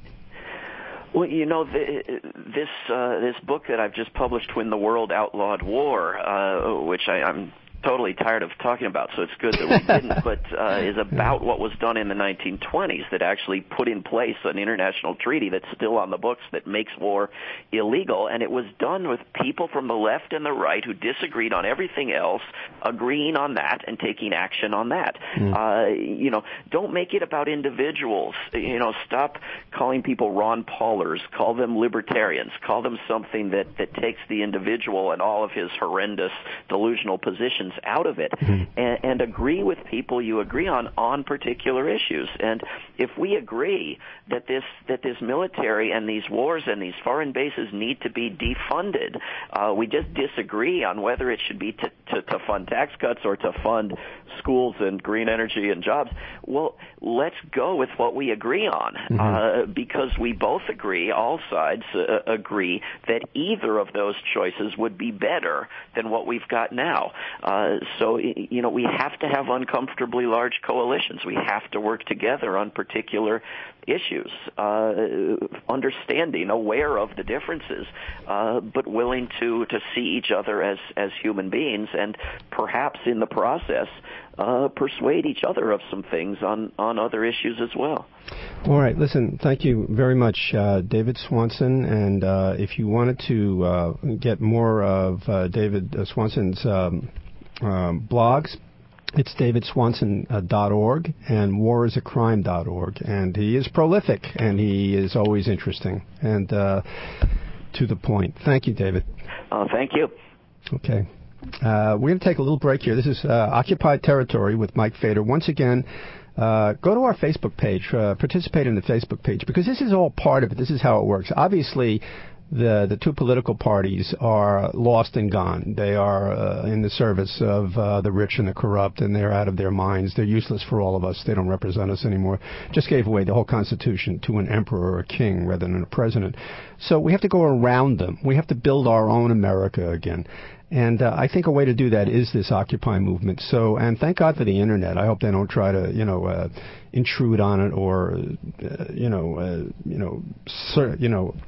Speaker 3: Well, you know, the, this uh, this book that I've just published, When the World Outlawed War, uh, which I, I'm totally tired of talking about, so it's good that we didn't, but uh, is about what was done in the nineteen twenties that actually put in place an international treaty that's still on the books that makes war illegal, and it was done with people from the left and the right who disagreed on everything else, agreeing on that and taking action on that. Mm. Uh, you know, don't make it about individuals. You know, stop calling people Ron Paulers, call them libertarians, call them something that, that takes the individual and all of his horrendous delusional positions out of it, mm-hmm. and, and agree with people you agree on on particular issues. And if we agree that this that this military and these wars and these foreign bases need to be defunded, uh, we just disagree on whether it should be to, to, to fund tax cuts or to fund schools and green energy and jobs. Well, let's go with what we agree on, mm-hmm. uh, because we both agree, all sides uh, agree, that either of those choices would be better than what we've got now. Uh, Uh, so, you know, we have to have uncomfortably large coalitions. We have to work together on particular issues, uh, understanding, aware of the differences, uh, but willing to, to see each other as, as human beings and perhaps in the process uh, persuade each other of some things on, on other issues as well.
Speaker 2: All right. Listen, thank you very much, uh, David Swanson. And uh, if you wanted to uh, get more of uh, David Swanson's um, um, blogs, it's david swanson dot org and war is a crime dot org. And he is prolific, and he is always interesting and uh, to the point. Thank you, David.
Speaker 3: Uh, thank you.
Speaker 2: Okay. Uh, we're going to take a little break here. This is uh, Occupied Territory with Mike Feder. Once again, uh, go to our Facebook page, uh, participate in the Facebook page, because this is all part of it. This is how it works. Obviously, the the two political parties are lost and gone. They are uh, in the service of uh, the rich and the corrupt, and they're out of their minds. They're useless for all of us. They don't represent us anymore. Just gave away the whole Constitution to an emperor or a king rather than a president. So we have to go around them. We have to build our own America again. And uh, I think a way to do that is this Occupy movement. So, and thank God for the Internet. I hope they don't try to, you know, uh, intrude on it or, uh, you know, uh, you know, sir, you know,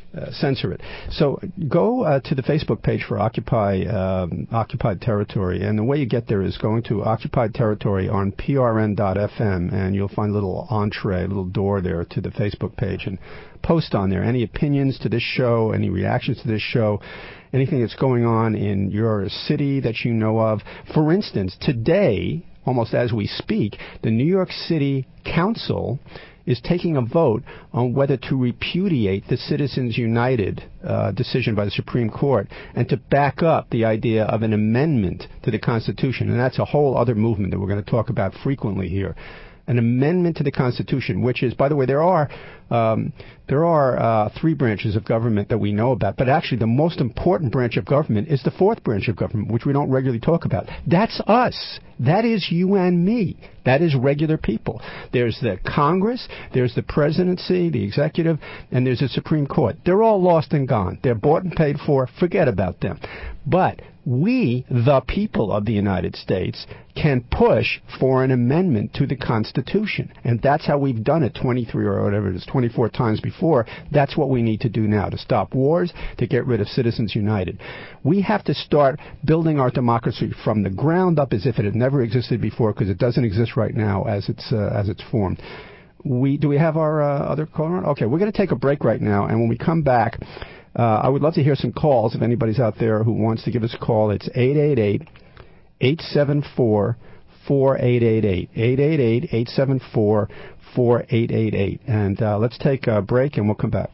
Speaker 2: uh, censor it. So go uh, to the Facebook page for Occupy um, Occupied Territory, and the way you get there is going to Occupied Territory on P R N dot F M, and you'll find a little entree, a little door there to the Facebook page, and post on there any opinions to this show, any reactions to this show, anything that's going on in your city that you know of. For instance, today, almost as we speak, the New York City Council is taking a vote on whether to repudiate the Citizens United uh, decision by the Supreme Court and to back up the idea of an amendment to the Constitution. And that's a whole other movement that we're going to talk about frequently here. An amendment to the Constitution, which is, by the way, there are um, there are uh, three branches of government that we know about, but actually the most important branch of government is the fourth branch of government, which we don't regularly talk about. That's us. That is you and me. That is regular people. There's the Congress, there's the presidency, the executive, and there's the Supreme Court. They're all lost and gone. They're bought and paid for. Forget about them. But we, the people of the United States, can push for an amendment to the Constitution. And that's how we've done it twenty-three or whatever it is, twenty-four times before. That's what we need to do now to stop wars, to get rid of Citizens United. We have to start building our democracy from the ground up as if it had never existed before, because it doesn't exist right now as it's uh, as it's formed. We do we have our uh, other caller on? Okay, we're going to take a break right now, and when we come back, uh, I would love to hear some calls. If anybody's out there who wants to give us a call, it's eight eight eight, eight seven four, four eight eight eight, eight eight eight, eight seven four, four eight eight eight. And uh, let's take a break, and we'll come back.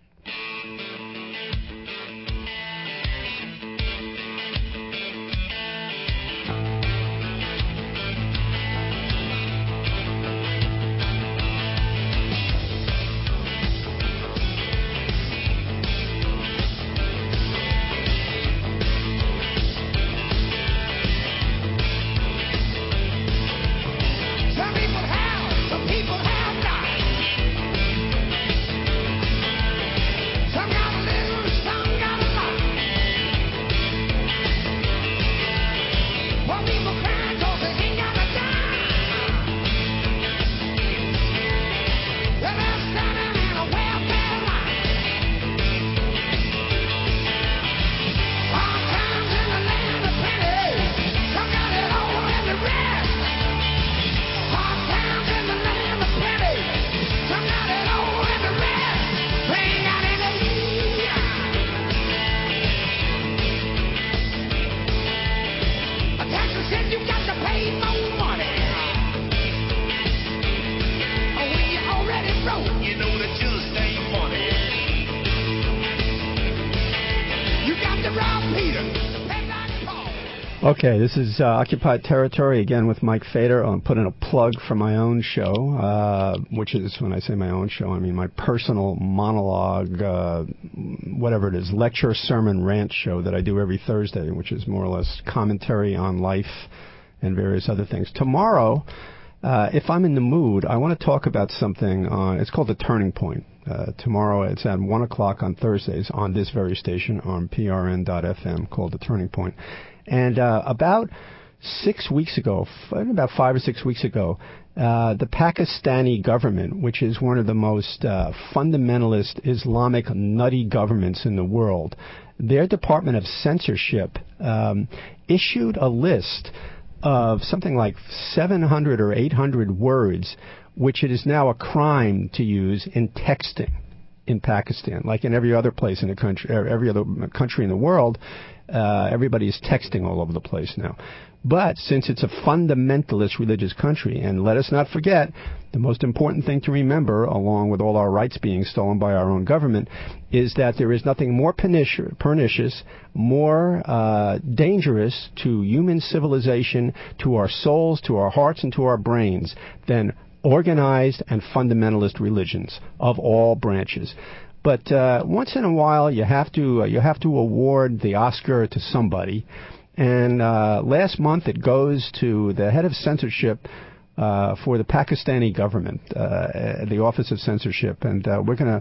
Speaker 2: Okay, this is uh, Occupied Territory, again with Mike Feder. I'm putting a plug for my own show, uh, which is, when I say my own show, I mean my personal monologue, uh, whatever it is, lecture, sermon, rant show that I do every Thursday, which is more or less commentary on life and various other things. Tomorrow, uh, if I'm in the mood, I want to talk about something, uh, it's called The Turning Point. Uh, tomorrow it's at one o'clock on Thursdays on this very station on P R N dot F M, called The Turning Point. And uh, about six weeks ago, f- about five or six weeks ago, uh, the Pakistani government, which is one of the most uh, fundamentalist Islamic nutty governments in the world, their Department of Censorship um, issued a list of something like seven hundred or eight hundred words, which it is now a crime to use in texting in Pakistan, like in every other place in the country, or every other country in the world. Uh, everybody is texting all over the place now. But since it's a fundamentalist religious country, and let us not forget, the most important thing to remember, along with all our rights being stolen by our own government, is that there is nothing more pernicious, more uh, dangerous to human civilization, to our souls, to our hearts, and to our brains than organized and fundamentalist religions of all branches. But uh, once in a while, you have to uh, you have to award the Oscar to somebody. And uh, last month, it goes to the head of censorship uh, for the Pakistani government, uh, the Office of Censorship. And uh, we're gonna,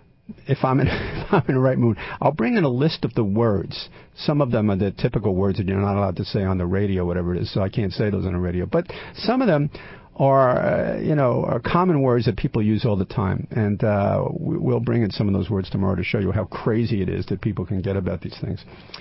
Speaker 2: if I'm in, if I'm in the right mood, I'll bring in a list of the words. Some of them are the typical words that you're not allowed to say on the radio, whatever it is. So I can't say those on the radio. But some of them are, uh, you know, are common words that people use all the time. And uh, we'll bring in some of those words tomorrow to show you how crazy it is that people can get about these things.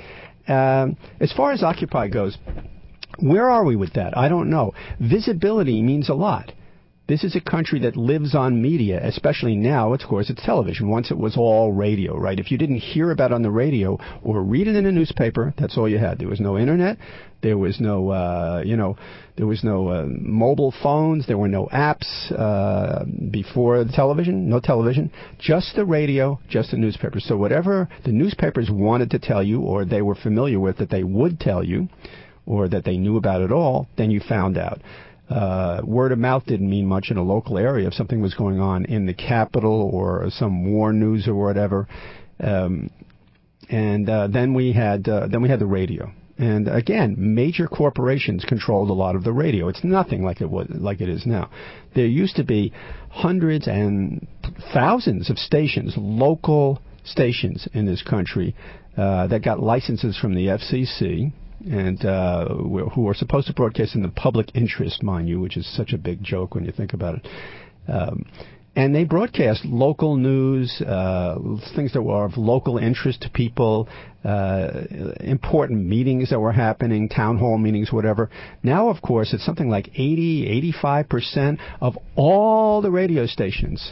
Speaker 2: Um, as far as Occupy goes, where are we with that? I don't know. Visibility means a lot. This is a country that lives on media, especially now, of course, it's television. Once it was all radio, right? If you didn't hear about it on the radio or read it in a newspaper, that's all you had. There was no internet. There was no, uh, you know, there was no uh, mobile phones. There were no apps uh, before the television, no television, just the radio, just the newspaper. So whatever the newspapers wanted to tell you or they were familiar with that they would tell you or that they knew about it all, then you found out. Uh, word of mouth didn't mean much in a local area if something was going on in the capital or some war news or whatever. Um, and uh, then we had uh, then we had the radio. And again, major corporations controlled a lot of the radio. It's nothing like it was like it is now. There used to be hundreds and thousands of stations, local stations in this country uh, that got licenses from the F C C. And uh, who are supposed to broadcast in the public interest, mind you, which is such a big joke when you think about it. Um, and they broadcast local news, uh, things that were of local interest to people, uh, important meetings that were happening, town hall meetings, whatever. Now, of course, it's something like eighty, eighty-five percent of all the radio stations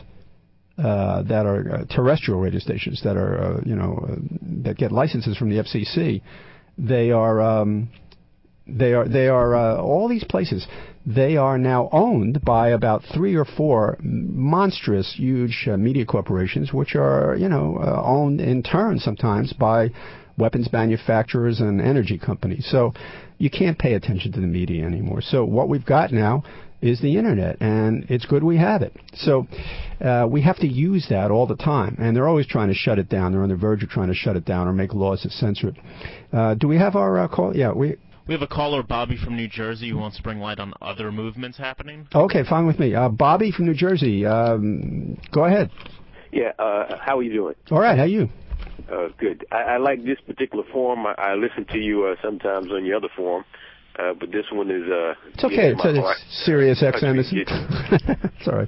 Speaker 2: uh, that are uh, terrestrial radio stations that are, uh, you know, uh, that get licenses from the F C C. They are, um, they are, they are, uh, all these places, they are now owned by about three or four monstrous, huge uh, media corporations, which are, you know, uh, owned in turn sometimes by weapons manufacturers and energy companies. So you can't pay attention to the media anymore. So what we've got now is the internet, and it's good we have it. So uh, we have to use that all the time, and they're always trying to shut it down. They're on the verge of trying to shut it down or make laws that censor it. Uh, do we have our uh, call? Yeah, we...
Speaker 4: We have a caller, Bobby from New Jersey, who wants to bring light on other movements happening.
Speaker 2: Okay, fine with me. Uh, Bobby from New Jersey, um, go ahead.
Speaker 5: Yeah, uh, how are you doing?
Speaker 2: All right, how are you?
Speaker 5: Uh, good. I, I like this particular forum. I, I listen to you uh, sometimes on your other forum. Uh, but this one is... Uh,
Speaker 2: it's okay. It's, it's Sirius X M. It's all right.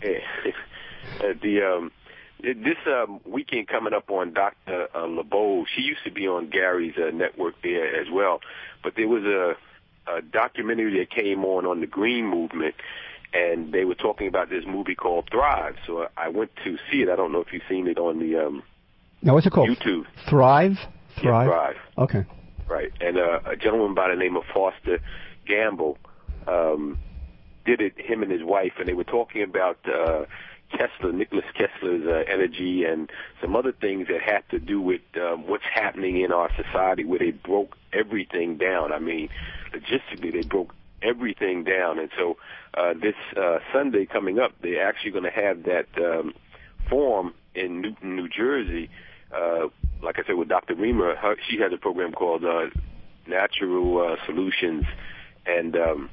Speaker 5: Uh, the, um, this um, weekend coming up on Doctor Uh, LeBeau, she used to be on Gary's uh, network there as well. But there was a, a documentary that came on on the Green Movement, and they were talking about this movie called Thrive. So I went to see it. I don't know if you've seen it on the um,
Speaker 2: now, what's it called?
Speaker 5: YouTube.
Speaker 2: Thrive?
Speaker 5: Thrive? Yeah, Thrive.
Speaker 2: Okay.
Speaker 5: Right, and uh, a gentleman by the name of Foster Gamble um, did it, him and his wife, and they were talking about uh, Kessler, Nicholas Kessler's uh, energy and some other things that had to do with um, what's happening in our society where they broke everything down. I mean, logistically, they broke everything down. And so uh, this uh, Sunday coming up, they're actually going to have that um, forum in Newton, New Jersey, uh, like I said, with Doctor Reamer. Her, she has a program called uh, Natural uh, Solutions, and um,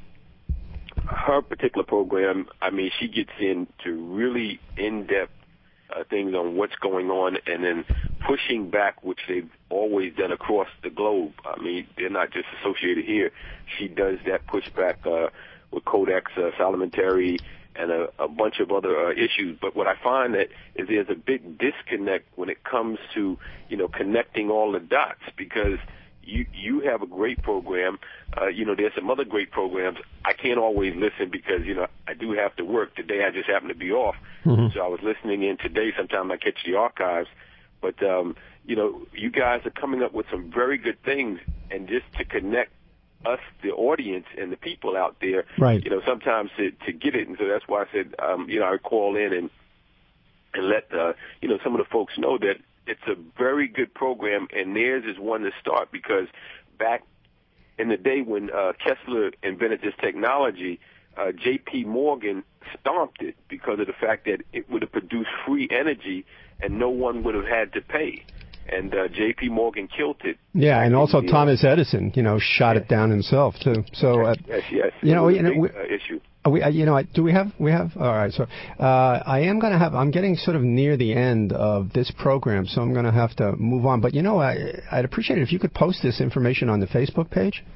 Speaker 5: her particular program, I mean, she gets into really in-depth uh, things on what's going on and then pushing back, which they've always done across the globe. I mean, they're not just associated here. She does that pushback uh, with Codex, uh, Parliamentary, and a, a bunch of other uh, issues. But what I find that is there's a big disconnect when it comes to, you know, connecting all the dots, because you you have a great program. Uh, you know, there's some other great programs. I can't always listen because, you know, I do have to work. Today I just happen to be off. Mm-hmm. So I was listening in today. Sometimes I catch the archives. But, um, you know, you guys are coming up with some very good things, and just to connect us, the audience, and the people out there,
Speaker 2: right.
Speaker 5: you know, sometimes to, to get it. And so that's why I said, um, you know, I call in and and let, uh, you know, some of the folks know that it's a very good program, and theirs is one to start, because back in the day when uh, Kessler invented this technology, uh, J P Morgan stomped it because of the fact that it would have produced free energy and no one would have had to pay. And uh, J P Morgan killed it.
Speaker 2: Yeah, and also the, Thomas Edison, you know, shot
Speaker 5: yes.
Speaker 2: it down himself too. So, uh,
Speaker 5: yes, yes,
Speaker 2: you know, you know,
Speaker 5: big,
Speaker 2: we,
Speaker 5: uh, issue.
Speaker 2: We, uh, you know, do we have? We have. All right. So, uh, I am going to have. I'm getting sort of near the end of this program, so I'm going to have to move on. But you know, I, I'd appreciate it if you could post this information on the Facebook page.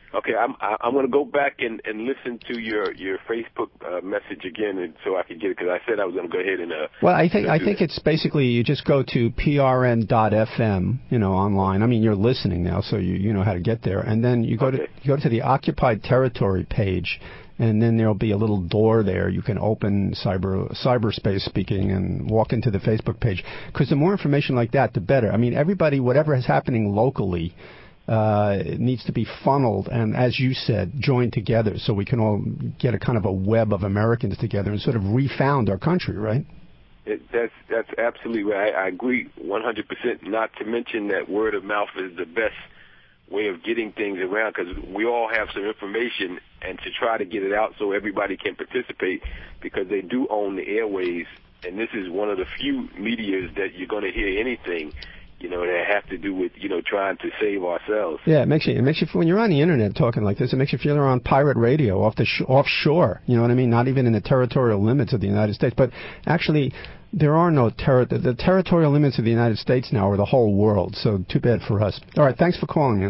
Speaker 5: Okay, I'm I'm going to go back and, and listen to your your Facebook uh, message again, and so I can get it, because I said I was going to go ahead and. Uh,
Speaker 2: well, I think I think
Speaker 5: that.
Speaker 2: it's basically you just go to P R N dot F M, you know, online. I mean, you're listening now, so you you know how to get there, and then you go okay. to you go to the Occupied Territory page. And then there'll be a little door there. You can open cyber cyberspace speaking and walk into the Facebook page. Because the more information like that, the better. I mean, everybody, whatever is happening locally, uh, it needs to be funneled and, as you said, joined together so we can all get a kind of a web of Americans together and sort of refound our country, right?
Speaker 5: It, that's that's absolutely right. I, I agree one hundred percent. Not to mention that word of mouth is the best way of getting things around, because we all have some information, and to try to get it out so everybody can participate, because they do own the airways, and this is one of the few medias that you're going to hear anything, you know, that have to do with, you know, trying to save ourselves.
Speaker 2: Yeah, it makes you, it makes you, when you're on the internet talking like this, it makes you feel you're on pirate radio off the sh- offshore, you know what I mean? Not even in the territorial limits of the United States, but actually, there are no ter- the territorial limits of the United States now are the whole world, so too bad for us. All right, thanks for calling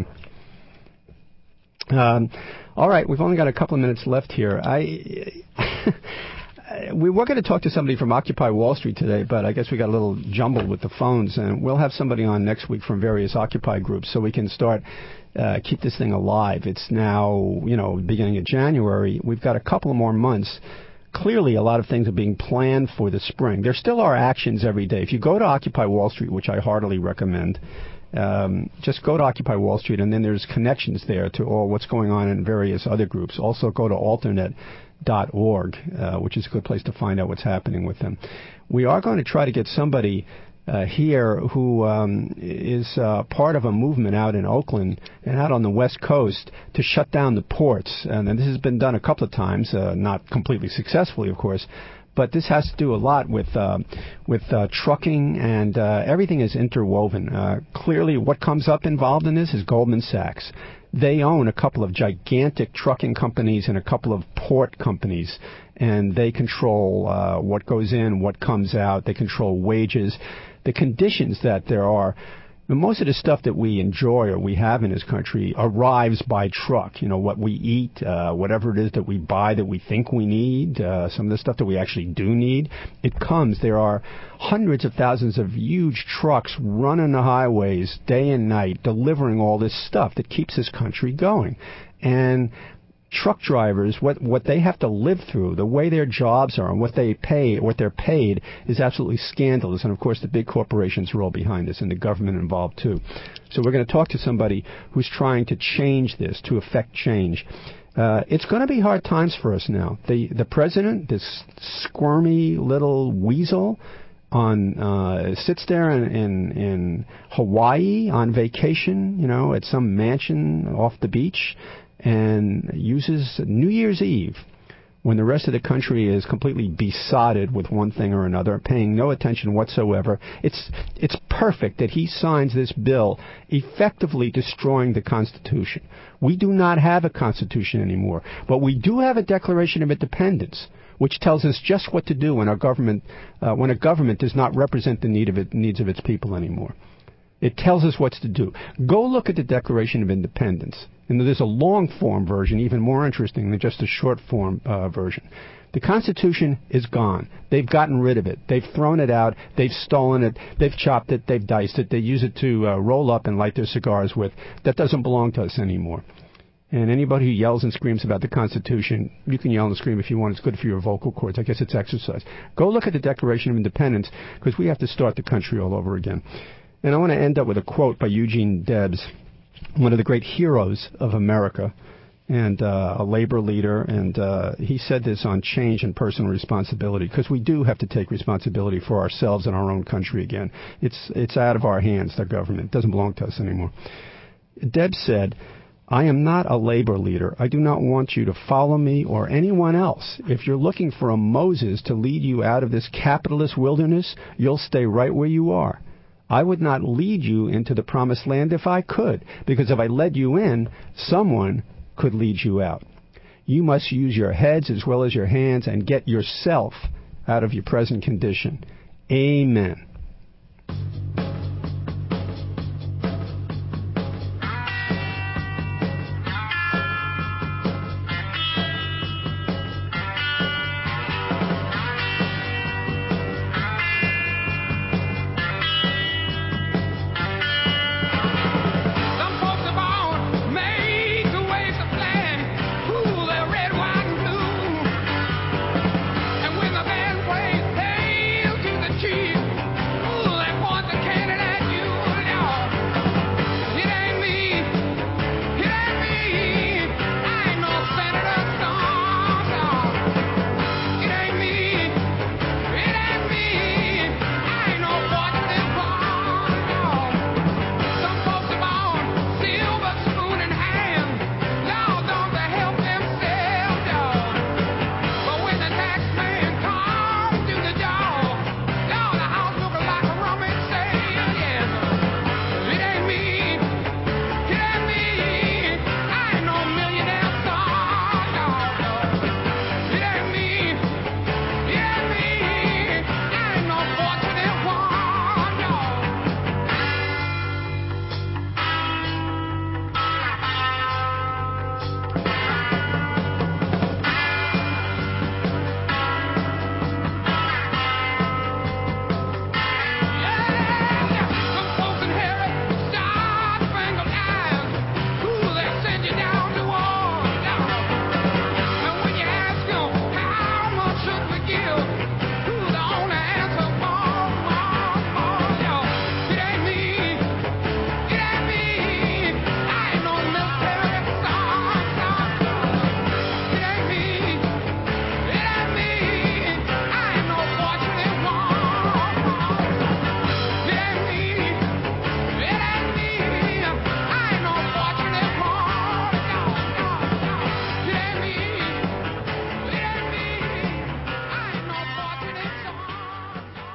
Speaker 2: in. Um, all right, we've only got a couple of minutes left here. I we were going to talk to somebody from Occupy Wall Street today, but I guess we got a little jumbled with the phones, and we'll have somebody on next week from various Occupy groups so we can start uh, keep this thing alive. It's now, you know, beginning of January. We've got a couple of more months. Clearly, a lot of things are being planned for the spring. There still are actions every day. If you go to Occupy Wall Street, which I heartily recommend, um, just go to Occupy Wall Street, and then there's connections there to all what's going on in various other groups. Also, go to alternet dot org, uh, which is a good place to find out what's happening with them. We are going to try to get somebody Uh, here who um, is uh, part of a movement out in Oakland and out on the West Coast to shut down the ports. And, and this has been done a couple of times, uh, not completely successfully, of course, but this has to do a lot with uh, with uh, trucking, and uh, everything is interwoven. Uh, clearly, what comes up involved in this is Goldman Sachs. They own a couple of gigantic trucking companies and a couple of port companies, and they control uh, what goes in, what comes out. They control wages. The conditions that there are, most of the stuff that we enjoy or we have in this country arrives by truck. You know, what we eat, uh, whatever it is that we buy that we think we need, uh, some of the stuff that we actually do need, it comes. There are hundreds of thousands of huge trucks running the highways day and night, delivering all this stuff that keeps this country going. And truck drivers, what what they have to live through, the way their jobs are and what they pay, what they're paid, is absolutely scandalous. And of course, the big corporations are all behind this, and the government involved too. So we're going to talk to somebody who's trying to change this, to effect change. Uh, it's going to be hard times for us now. The the president, this squirmy little weasel, on uh, sits there in, in in Hawaii on vacation, you know, at some mansion off the beach, and uses New Year's Eve, when the rest of the country is completely besotted with one thing or another, paying no attention whatsoever. It's it's perfect that he signs this bill, effectively destroying the Constitution. We do not have a Constitution anymore, but we do have a Declaration of Independence, which tells us just what to do when our government, uh, when a government does not represent the need of it, needs of its people anymore. It tells us what to do. Go look at the Declaration of Independence. And there's a long-form version, even more interesting than just a short-form uh, version. The Constitution is gone. They've gotten rid of it. They've thrown it out. They've stolen it. They've chopped it. They've diced it. They use it to uh, roll up and light their cigars with. That doesn't belong to us anymore. And anybody who yells and screams about the Constitution, you can yell and scream if you want. It's good for your vocal cords. I guess it's exercise. Go look at the Declaration of Independence, because we have to start the country all over again. And I want to end up with a quote by Eugene Debs, one of the great heroes of America, and uh, a labor leader. And uh, he said this on change and personal responsibility, because we do have to take responsibility for ourselves and our own country again. It's it's out of our hands, the government. It doesn't belong to us anymore. Debs said, "I am not a labor leader. I do not want you to follow me or anyone else. If you're looking for a Moses to lead you out of this capitalist wilderness, you'll stay right where you are. I would not lead you into the promised land if I could, because if I led you in, someone could lead you out. You must use your heads as well as your hands and get yourself out of your present condition." Amen.